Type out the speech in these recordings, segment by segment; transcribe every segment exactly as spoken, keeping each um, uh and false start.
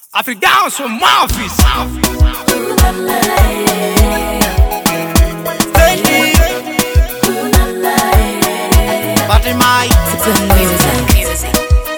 I feel down so Memphis. Party my music.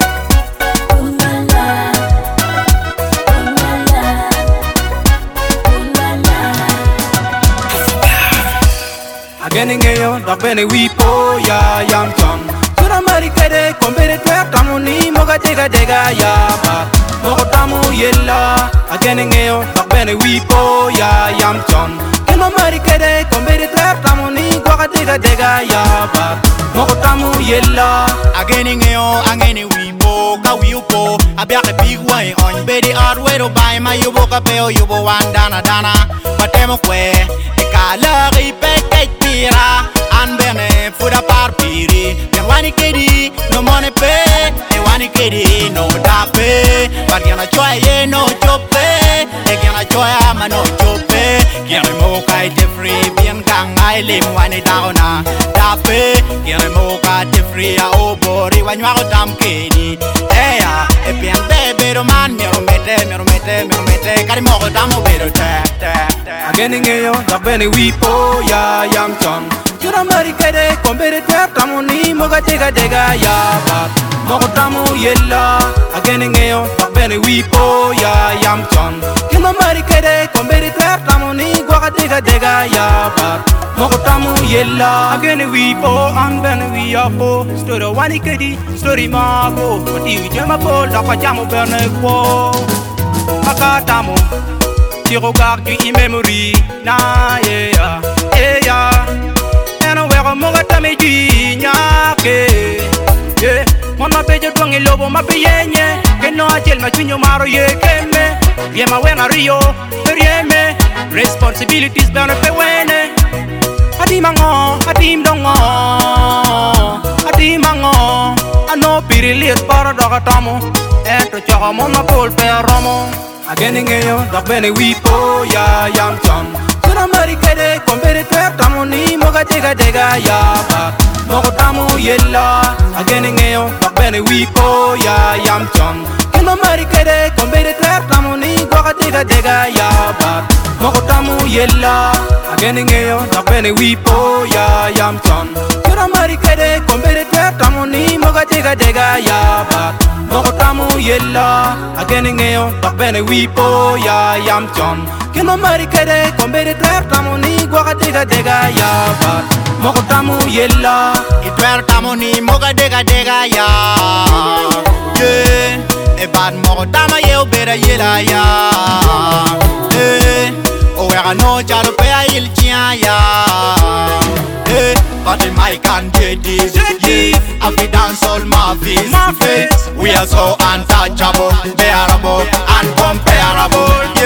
Again ngayon, dakbene wipo ya yam ton. Sura marikade kombere twer tamuni moga dega dega ya ba. Mogo tamu yella. Again ngayon, dakbene wipo ya yam ton. Kemo marikade kombere twer tamuni moga dega dega ya ba. Mogo tamu yella. Again ngayon, angene wipo ka wipo. Abiake big way on bedi hardware by my yubo ka peo yubo wandana dana. Patemo kwe ekala ripe tira an bene fuda par piri yan wani kedi no money pay e wani kedi no da pay par yana choye no chope e yana choya ma no chope yan mo kai de free bien kang ai lim wani dauna da pay yan mo ka de free a obori wanwa ko tam kedi e ya e bien bebe ro man mi ro mete mi ro mete mi ro mete kari mo ko tam obero ta ta Again ngayon, dakbene wipo ya yam ton. Sura marikade kombere twer tamuni moga dega dega ya ba. Mogo tamu yella. Again ngayon, dakbene wipo ya yam ton. Kemo marikade kombere twer tamuni moga dega dega ya ba. Mogo tamu yella. Again wipo an bene wiapo. Story wani kedi, story mago. Mati jema po la pa jamu bene ko. Makatamu. Tu regardes du e-memory, na yeah, yeah. And I wear a mogata me nyake, yeah. Mona peje tuangi lobo mapiyenye, que no achel machinyo maro ye keme. Bien ma wena rio, perieme. Responsibilities bana pe wene. Adi mango, adi mdongo, adi mango. Ano pirilit para dagatamo, ento chaka mona pol pe ramo. Again ngayon, dakbene wipo ya yam ton. Sura marikade kombere twer tamuni moga dega dega ya ba. Mogo tamu yella. Again ngayon, dakbene wipo ya yam ton. Kemo marikade kombere twer tamuni moga dega dega ya ba. Mogo tamu yella. Again ngayon, dakbene wipo ya yam ton. Sura marikade kombere twer tamuni moga dega dega ya ba. Mogo tamu yella. Again ngayon, dakbene wipo ya yam ton. Kemo marikade kombere twer tamuni moga dega dega ya ba. Mogo tamu yella. Itwer tamuni moga dega dega ya. Yeah, e bad mogo tama ye obera yela ya. Eh, o wera no chalo pe a il chia ya. Eh, but in my country this, yeah, I fi dance all my face. We are so untouchable, bearable, uncomparable.